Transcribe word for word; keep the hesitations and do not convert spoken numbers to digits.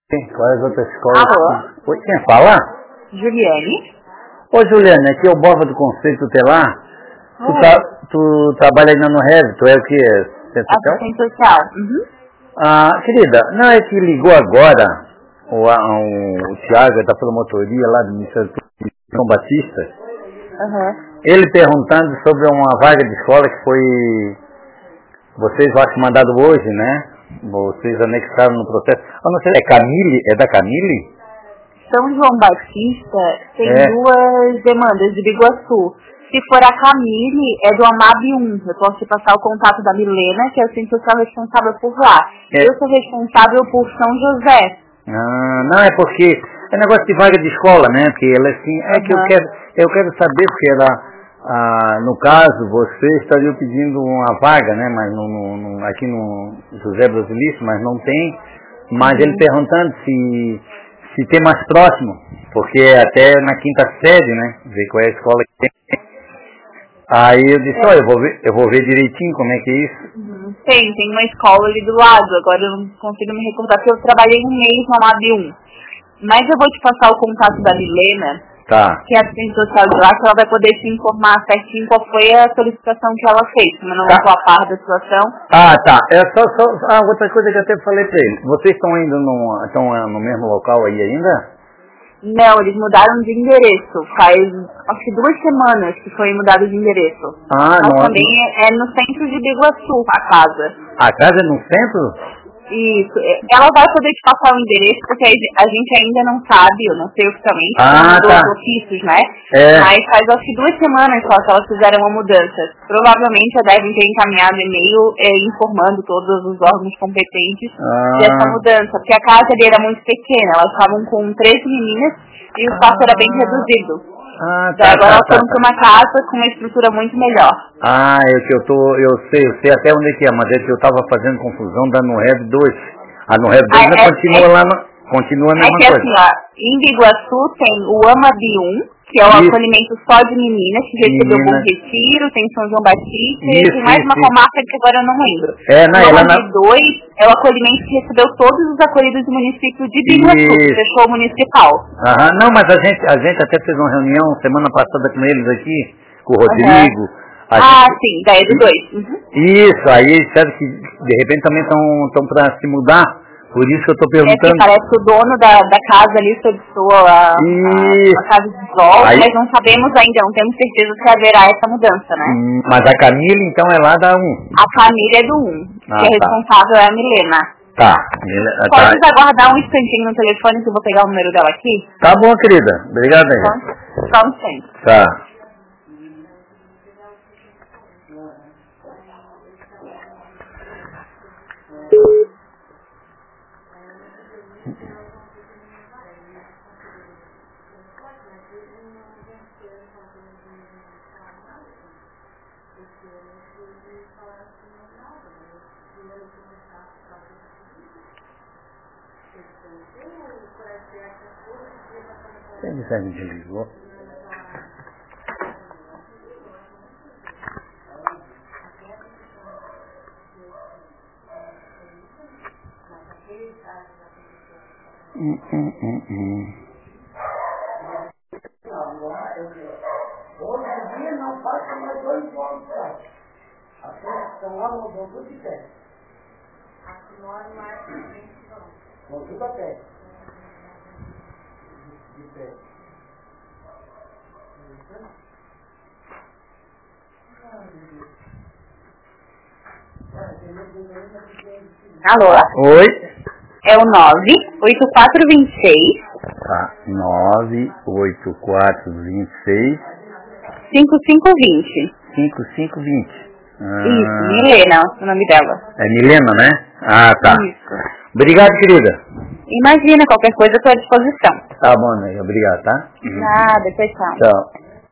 Qual é as outras escolas? Alô? Oi, quem fala? Juliane? Ô Juliane, aqui é o Borba do Conceito Tutelar. Tu, Oi. tá, tu trabalha ainda no R E V, tu é o que? Assistente social? Assistente social. Uhum. Ah, querida, não é que ligou agora o, a, o, o Thiago da promotoria lá do Ministério de São Batista, Uhum. ele perguntando sobre uma vaga de escola que foi, vocês eu acho mandado hoje, né? Vocês anexaram no processo. Eu não sei, é Camille? É da Camille? São João Batista tem É. duas demandas de Biguaçu. Se for a Camille, é do AMAB um. Eu posso te passar o contato da Milena, que é a assistente social responsável por lá. É. Eu sou responsável por São José. Ah, não, é porque é negócio de vaga de escola, né? Porque ela assim, é que eu Uhum. quero, eu quero saber porque ela, ah, no caso, você estaria pedindo uma vaga, né? Mas no, no, no, aqui no José Brasilício, mas não tem. Mas Uhum. ele perguntando se, se tem mais próximo, porque é até na quinta sede, né? Ver qual é a escola que tem. Aí eu disse, É. olha, eu vou ver, eu vou ver direitinho como é que é isso. Uhum. Tem, tem uma escola ali do lado. Agora eu não consigo me recordar, porque eu trabalhei um mês no AMAB um. Mas eu vou te passar o contato da Milena, Tá. que é a assistente social de lá, que ela vai poder te informar certinho qual foi a solicitação que ela fez, como eu não Tá. estou a par da situação. Ah, tá. É só, só ah, outra coisa que eu até falei pra ele. Vocês estão ainda no, estão ah, no mesmo local aí ainda? Não, eles mudaram de endereço. Faz, acho que duas semanas que foi mudado de endereço. Ah, Mas não. também é, é no centro de Biguaçu, a casa. A casa é no centro? Isso. é, Ela vai poder te passar o endereço, porque a gen- a gente ainda não sabe, eu não sei oficialmente, Ah, como mudou tá. os ofícios, né? É. Mas faz acho que duas semanas só que elas fizeram uma mudança. Provavelmente já devem ter encaminhado e-mail é, informando todos os órgãos competentes dessa Ah, mudança. Porque a casa ali era muito pequena, elas estavam com treze meninas e o espaço era bem reduzido. ah, Daí tá, agora tá, elas tá, foram para tá. uma casa com uma estrutura muito melhor. Ah, é que eu tô, eu sei, eu sei até onde é que é, mas é que eu tava fazendo confusão da no R E V dois. A no R E V dois Ah, ainda é- continua é- lá, no, continua a É mesma que coisa. assim, ó, em Biguaçu tem o AMAB um, que é o Isso. acolhimento só de meninas, que recebeu Bom Meninas. Retiro, tem São João Batista, e Isso, tem mais isso, uma isso. comarca que agora eu não lembro. É, não, O ela AMAB na... dois é o acolhimento que recebeu todos os acolhidos do município de Biguaçu, que Isso. fechou o municipal. Aham, não, mas a gente, a gente até fez uma reunião semana passada com eles aqui, com o Aham. Rodrigo. A Ah, gente- sim, daí é do dois. Uhum. Isso, aí sabe que de repente também estão para se mudar, por isso que eu estou É que perguntando. parece que o dono da, da casa ali solicou a, a, Isso. a casa de volta, Aí- mas não sabemos ainda, não temos certeza se haverá essa mudança, né? Hum, Mas a Camila então é lá da um. A família é do um, Ah, que é tá. responsável é a Milena. Tá. Ele- Tá. Pode aguardar um instantinho no telefone que eu vou pegar o número dela aqui? Tá bom, querida. Obrigado aí. Só, só um instante. Tá. Ele já me desligou. Hum, hum, hum, hum. Hoje em dia não passa mais dois votos só. A são lá no doutor de pé. Aqui mora mais não. Tudo a pé. De pé. Alô? Oi? É o nove oito quatro dois seis Tá. nove oito quatro dois seis cinco cinco dois zero. cinco cinco dois zero. Ah, Isso, Milena, o nome dela. é Milena, né? Ah, tá. Isso. Obrigado, querida. Imagina, qualquer coisa eu estou à disposição. Tá bom, né? Obrigado, tá? Nada, tchau, tchau. Tchau.